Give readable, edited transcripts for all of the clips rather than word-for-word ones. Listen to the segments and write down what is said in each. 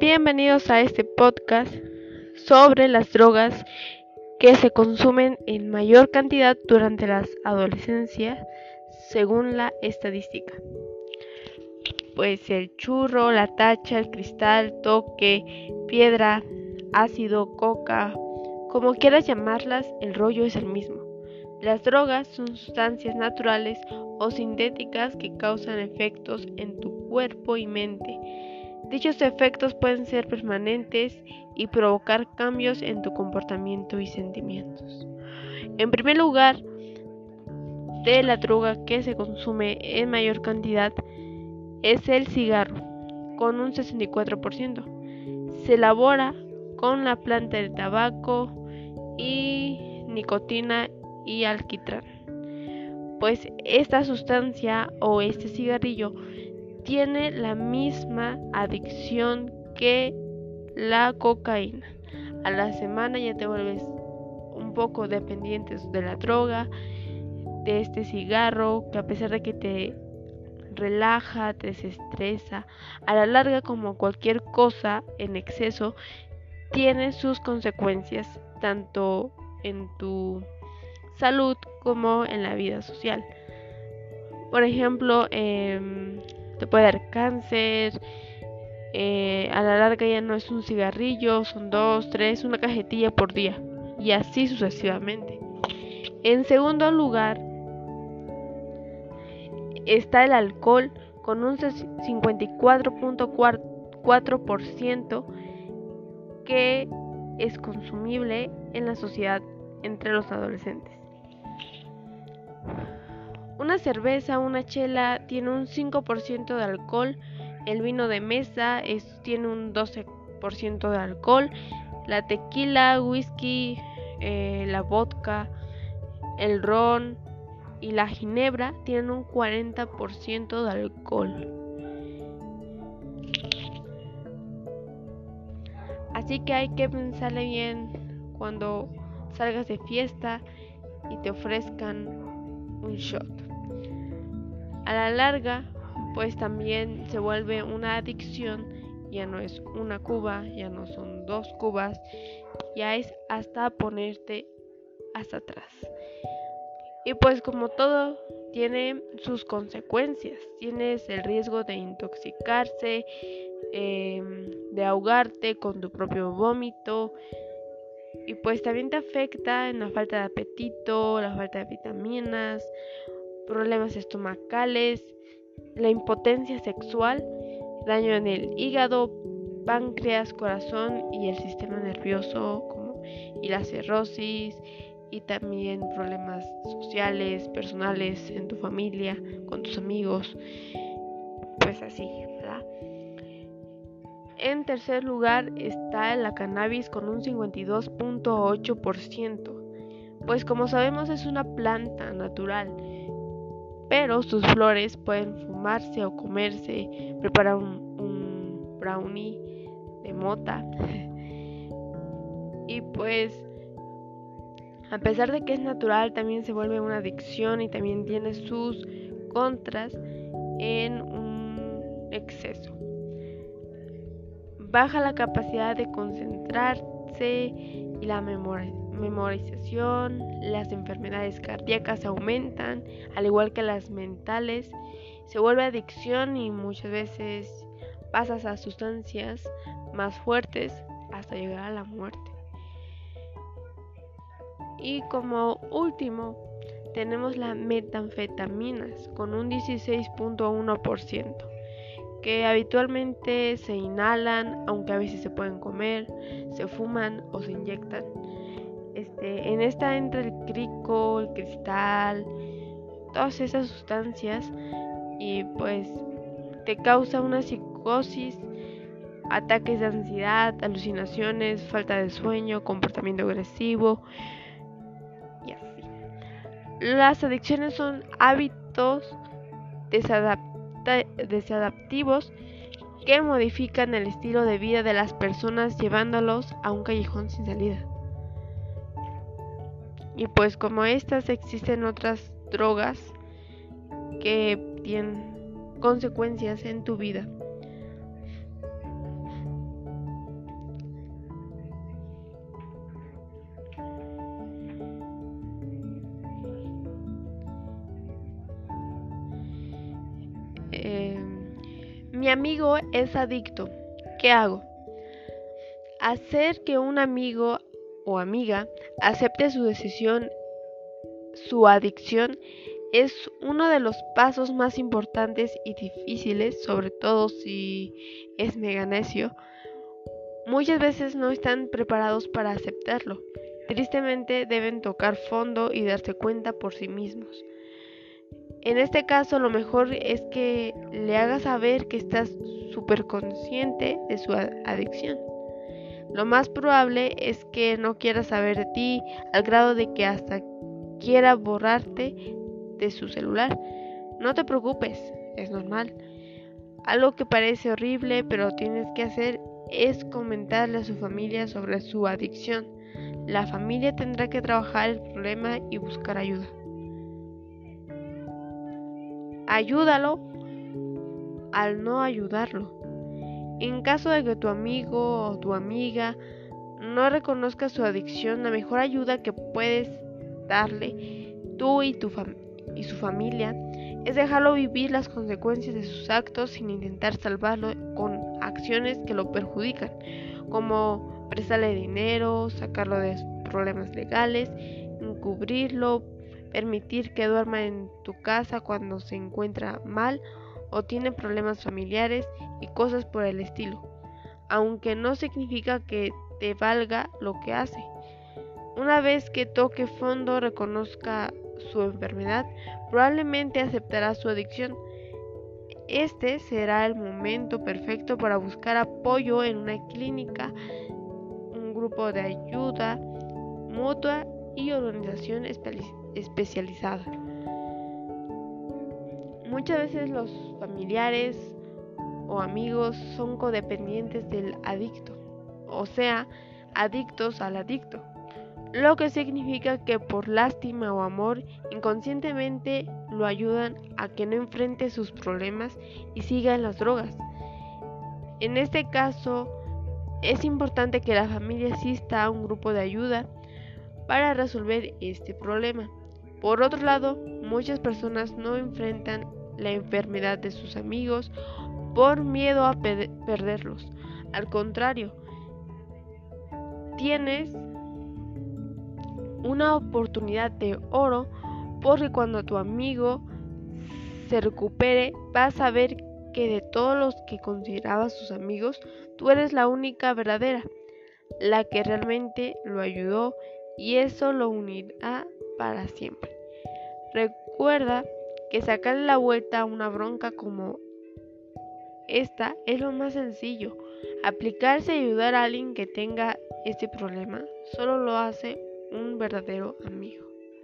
Bienvenidos a este podcast sobre las drogas que se consumen en mayor cantidad durante la adolescencia según la estadística. Pues el churro, la tacha, el cristal, toque, piedra, ácido, coca, como quieras llamarlas, el rollo es el mismo. Las drogas son sustancias naturales o sintéticas que causan efectos en tu cuerpo y mente. Dichos efectos pueden ser permanentes y provocar cambios en tu comportamiento y sentimientos. En primer lugar, de la droga que se consume en mayor cantidad es el cigarro, con un 64%. Se elabora con la planta del tabaco y nicotina y alquitrán. Pues esta sustancia o este cigarrillo tiene la misma adicción que la cocaína. A la semana ya te vuelves un poco dependiente de la droga, de este cigarro, que a pesar de que te relaja, te desestresa, a la larga, como cualquier cosa en exceso, tiene sus consecuencias, tanto en tu salud como en la vida social. Por ejemplo, te puede dar cáncer, a la larga ya no es un cigarrillo, son 2, 3, una cajetilla por día y así sucesivamente. En segundo lugar está el alcohol con un 54.4% que es consumible en la sociedad entre los adolescentes. Una cerveza, una chela tiene un 5% de alcohol, el vino de mesa tiene un 12% de alcohol, la tequila, whisky, la vodka, el ron y la ginebra tienen un 40% de alcohol. Así que hay que pensarle bien cuando salgas de fiesta y te ofrezcan un shot. A la larga, pues también se vuelve una adicción, ya no es una cuba, ya no son 2 cubas, ya es hasta ponerte hasta atrás. Y pues como todo tiene sus consecuencias, tienes el riesgo de intoxicarse, de ahogarte con tu propio vómito, y pues también te afecta en la falta de apetito, la falta de vitaminas, problemas estomacales, la impotencia sexual, daño en el hígado, páncreas, corazón y el sistema nervioso, y la cirrosis, y también problemas sociales, personales, en tu familia, con tus amigos, pues así, ¿verdad? En tercer lugar está la cannabis con un 52.8%, pues como sabemos es una planta natural, pero sus flores pueden fumarse o comerse, preparar un brownie de mota. Y pues a pesar de que es natural, también se vuelve una adicción y también tiene sus contras en un exceso. Baja la capacidad de concentrarse y la memorización, las enfermedades cardíacas aumentan, al igual que las mentales. Se vuelve adicción y muchas veces pasas a sustancias más fuertes hasta llegar a la muerte. Y como último tenemos las metanfetaminas con un 16.1%, que habitualmente se inhalan, aunque a veces se pueden comer, se fuman o se inyectan. En esta entra el crico, el cristal, todas esas sustancias, y pues te causa una psicosis, ataques de ansiedad, alucinaciones, falta de sueño, comportamiento agresivo y así. Las adicciones son hábitos desadaptivos que modifican el estilo de vida de las personas, llevándolos a un callejón sin salida. Y pues como estas, existen otras drogas que tienen consecuencias en tu vida. Mi amigo es adicto. ¿Qué hago? Hacer que un amigo o amiga acepte su decisión, su adicción, es uno de los pasos más importantes y difíciles, sobre todo si es mega necio. Muchas veces no están preparados para aceptarlo. Tristemente deben tocar fondo y darse cuenta por sí mismos. En este caso, lo mejor es que le hagas saber que estás súper consciente de su adicción. Lo más probable es que no quiera saber de ti al grado de que hasta quiera borrarte de su celular. No te preocupes, es normal. Algo que parece horrible, pero tienes que hacer es comentarle a su familia sobre su adicción. La familia tendrá que trabajar el problema y buscar ayuda. Ayúdalo al no ayudarlo. En caso de que tu amigo o tu amiga no reconozca su adicción, la mejor ayuda que puedes darle tú y su familia es dejarlo vivir las consecuencias de sus actos sin intentar salvarlo con acciones que lo perjudican, como prestarle dinero, sacarlo de problemas legales, encubrirlo, permitir que duerma en tu casa cuando se encuentra mal o tiene problemas familiares y cosas por el estilo, aunque no significa que te valga lo que hace. Una vez que toque fondo, reconozca su enfermedad, probablemente aceptará su adicción. Este será el momento perfecto para buscar apoyo en una clínica, un grupo de ayuda mutua y organización especializada. Muchas veces los familiares o amigos son codependientes del adicto, o sea, adictos al adicto, lo que significa que por lástima o amor inconscientemente lo ayudan a que no enfrente sus problemas y siga en las drogas. En este caso, es importante que la familia asista a un grupo de ayuda para resolver este problema. Por otro lado, muchas personas no enfrentan la enfermedad de sus amigos por miedo a perderlos. Al contrario, tienes una oportunidad de oro porque cuando tu amigo se recupere vas a ver que de todos los que considerabas sus amigos, tú eres la única verdadera, la que realmente lo ayudó, y eso lo unirá para siempre. Recuerda que sacarle la vuelta a una bronca como esta es lo más sencillo. Aplicarse y ayudar a alguien que tenga este problema solo lo hace un verdadero amigo.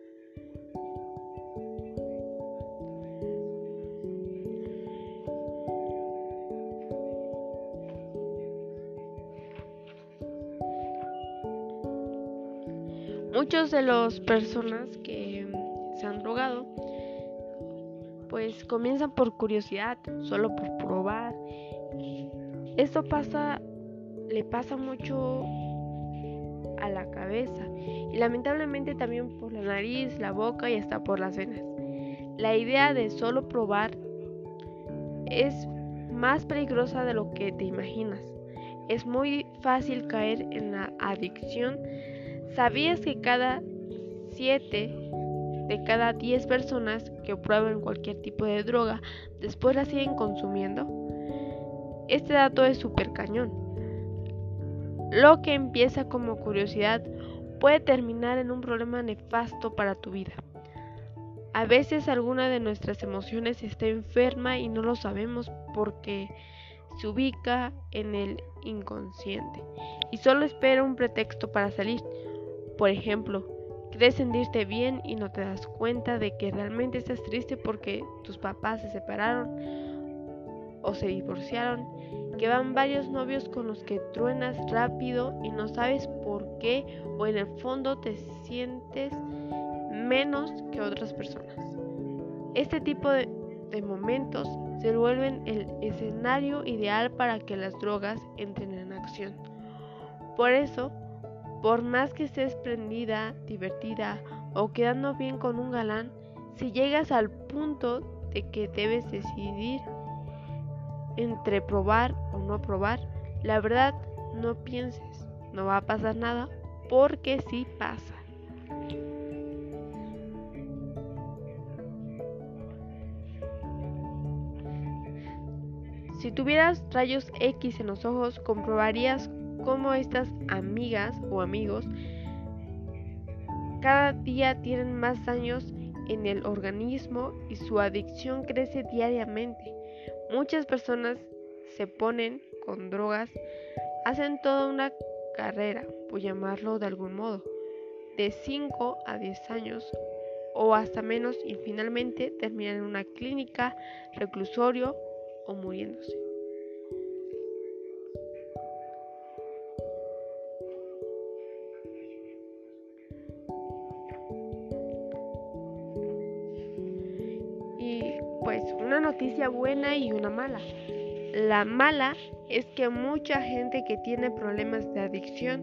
Muchos de las personas que se han drogado pues comienzan por curiosidad, solo por probar. Esto le pasa mucho a la cabeza y lamentablemente también por la nariz, la boca y hasta por las venas. La idea de solo probar es más peligrosa de lo que te imaginas. Es muy fácil caer en la adicción. ¿Sabías que cada 7 de cada 10 personas que prueban cualquier tipo de droga después la siguen consumiendo? Este dato es súper cañón. Lo que empieza como curiosidad puede terminar en un problema nefasto para tu vida. A veces alguna de nuestras emociones está enferma y no lo sabemos porque se ubica en el inconsciente y solo espera un pretexto para salir. Por ejemplo, quieres sentirte bien y no te das cuenta de que realmente estás triste porque tus papás se separaron o se divorciaron, que van varios novios con los que truenas rápido y no sabes por qué, o en el fondo te sientes menos que otras personas. Este tipo de momentos se vuelven el escenario ideal para que las drogas entren en acción. Por eso, por más que estés prendida, divertida o quedando bien con un galán, si llegas al punto de que debes decidir entre probar o no probar, la verdad, no pienses, no va a pasar nada, porque sí pasa. Si tuvieras rayos X en los ojos, comprobarías cómo estas amigas o amigos cada día tienen más daños en el organismo y su adicción crece diariamente. Muchas personas se ponen con drogas, hacen toda una carrera, por llamarlo de algún modo, de 5 a 10 años o hasta menos, y finalmente terminan en una clínica, reclusorio o muriéndose. Y pues una noticia buena y una mala. La mala es que mucha gente que tiene problemas de adicción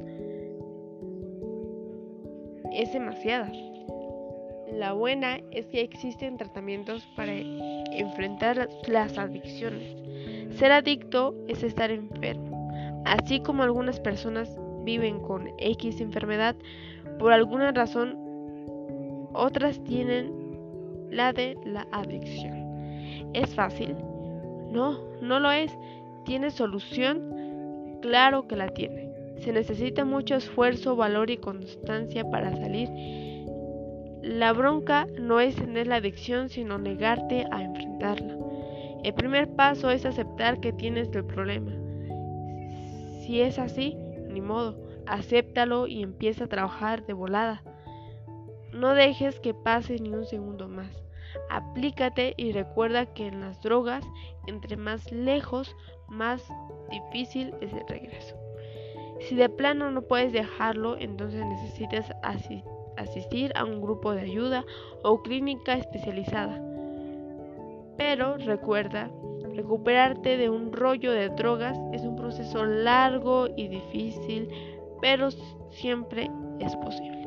es demasiada. La buena es que existen tratamientos para enfrentar las adicciones. Ser adicto es estar enfermo. Así como algunas personas viven con X enfermedad, por alguna razón, otras tienen la de la adicción. ¿Es fácil? No lo es. ¿Tiene solución? Claro que la tiene. Se necesita mucho esfuerzo, valor y constancia para salir. La bronca no es tener la adicción, sino negarte a enfrentarla. El primer paso es aceptar que tienes el problema. Si es así, ni modo, acéptalo y empieza a trabajar de volada. No dejes que pase ni un segundo más. Aplícate y recuerda que en las drogas, entre más lejos, más difícil es el regreso. Si de plano no puedes dejarlo, entonces necesitas asistir a un grupo de ayuda o clínica especializada. Pero recuerda, recuperarte de un rollo de drogas es un proceso largo y difícil, pero siempre es posible.